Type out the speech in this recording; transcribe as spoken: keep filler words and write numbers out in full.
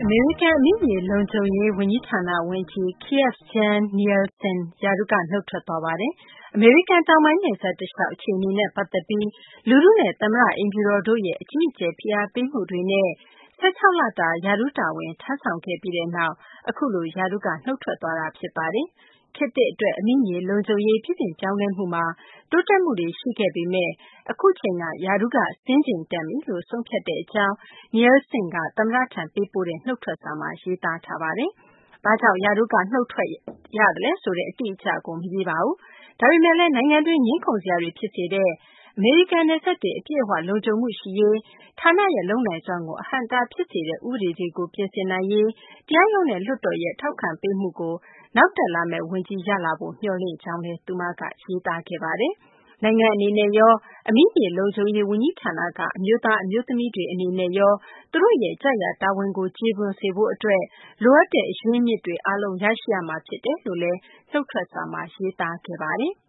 အမေရိကန်အမိမြေလုံခြုံရေးဝန်ကြီးဌာနဝန်ကြီး Kirstjen Nielsen ရာထူးကနုတ်ထွက်သွားပါတယ်။ အမေရိကန်တောင်ပိုင်းနယ်စပ်တလျှောက်အခြေအနေနဲ့ပတ်သက်ပြီးလူထုနဲ့သမ္မတအိမ်ဖြူတော်တို့ရဲ့အကြီးအကျယ်ဖိအားပေးမှုတွေနဲ့ ၁၆ လတာရာထူးတာဝန်ထမ်းဆောင်ခဲ့ပြီးနောက် အခုလိုရာထူးကနုတ်ထွက်သွားတာဖြစ်ပါတယ်။ ခေတ်သစ်အတွက်အမိမြေလုံခြုံရေးပြုပြင်ပြောင်းလဲမှုမှာတိုးတက်မှုတွေရှိခဲ့ပေမယ့် အခုချိန်ကရာထူးကစင်းချိန်တန်ပြီလို့ဆုံးဖြတ်ကြောင်း Nielsen ကသမ္မတထံပေးပို့တဲ့နုတ်ထွက်စာမှာရေးသားထားပါတယ်။ ဘာကြောင့်ရာထူးကနုတ်ထွက်ရသလဲဆိုတဲ့အတိအကျကိုမရေးပါဘူး။ ဒါပေမယ့်လည်းနိုင်ငံတွင်းငြင်းခုံစရာတွေဖြစ်စေတဲ့အမေရိကန်နယ်စပ်တွေအပြည့်အဝလုံခြုံမှုရှိရေးဌာနရဲ့လုပ်နိုင်စွမ်းကိုအဟန့်အတားဖြစ်စေတဲ့ဥပဒေတွေကိုပြင်ဆင်နိုင်ရေးတရားရုံးနဲ့လွှတ်တော်ရဲ့ထောက်ခံပေးမှုကိုနောက်တက်လာမယ့်ဝန်ကြီးရလာဖို့မျှော်လင့်ကြောင်းလည်းသူမကရေးသားခဲ့ပါတယ်။ နိုင်ငံအနေနဲ့ရောအမိမြေလုံခြုံရေးဝန်ကြီးဌာနကအမျိုးသားအမျိုးသမီးတွေအနေနဲ့ရောသူတို့ရဲ့ကြရာတာဝန်ကိုကျေပွန်စေဖို့အတွက်လိုအပ်တဲ့အရင်းအမြစ်တွေအားလုံးရရှိရမှာဖြစ်တယ်လို့လည်းနုတ်ထွက်စာမှာရေးသားခဲ့ပါတယ်။